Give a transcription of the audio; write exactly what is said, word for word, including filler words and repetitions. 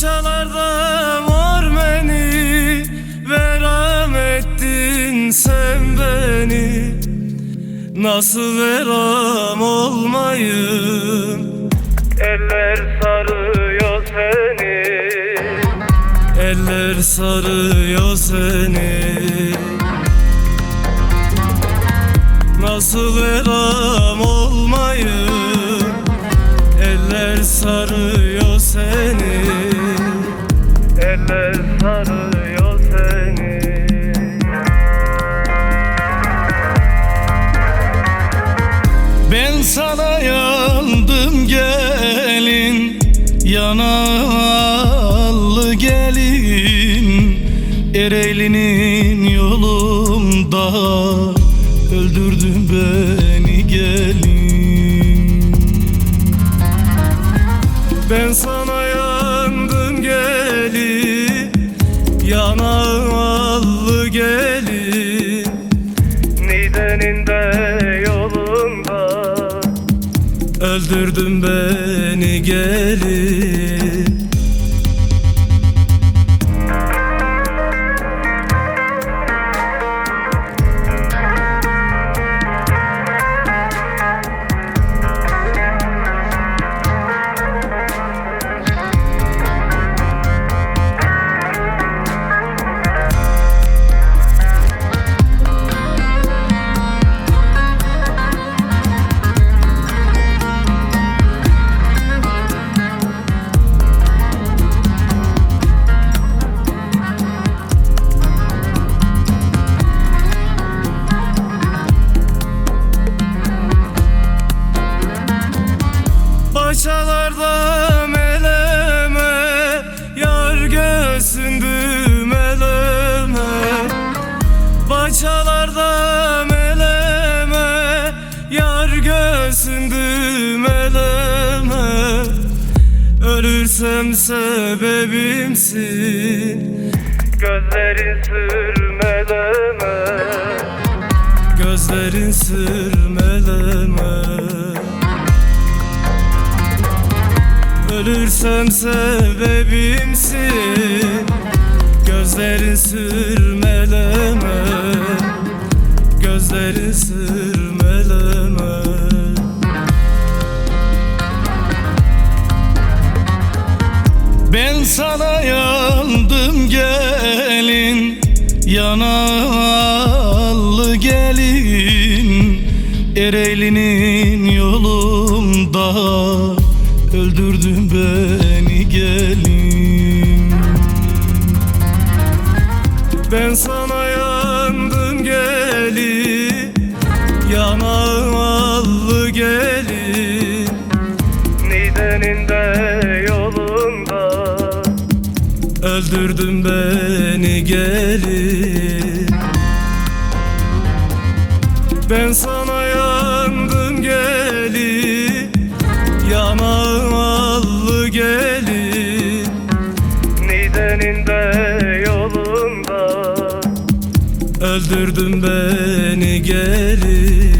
Paşalarda var beni, veram ettin sen beni. Nasıl veram olmayım? Eller sarıyor seni, eller sarıyor seni. Nasıl veram olmayım? Eller sarıyor seni, eller sarıyor seni. Ben sana yandım gelin, yanalı gelin. Ereğli'nin yolunda öldürdün beni gelin. Ben sana yandım gelin, yanalı gelin. Niğde'nin de yolunda öldürdün beni gelin. Paşalarda meleme, yar göğsündüm eleme. Paşalarda meleme, yar göğsündüm eleme. Ölürsem sebebimsin, gözlerin sürmeleme, gözlerin sürmeleme. Ölürsem sebebimsin, gözlerin sürmeleme, gözlerin sürmeleme. Ben sana yandım gelin, yanalı gelin. Ereğli'nin yolunda öldürdün beni gelin. Ben sana yandım gelin, yanalı gelin. Niğde'nin de yolunda öldürdün beni gelin. Ben sana yandım gelin, yanalı gelin. Niğde'nin de yolunda öldürdün beni gelin.